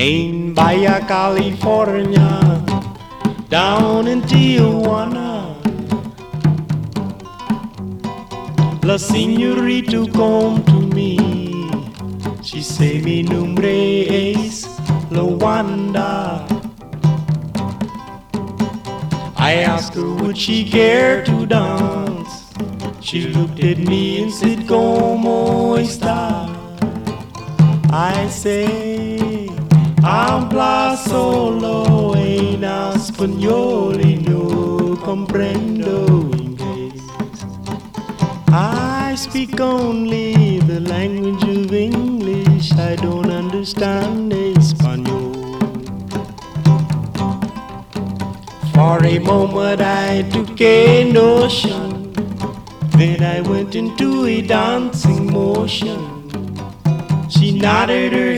in Baja California, down in Tijuana. La señorita come to me. She say mi nombre es Lawanda. I asked her would she care to dance. She looked at me and said como está. I say habla solo en español y no comprendo inglés. I speak only the language of English. I don't understand Espanol. For a moment I took a notion, then I went into a dancing motion. She nodded her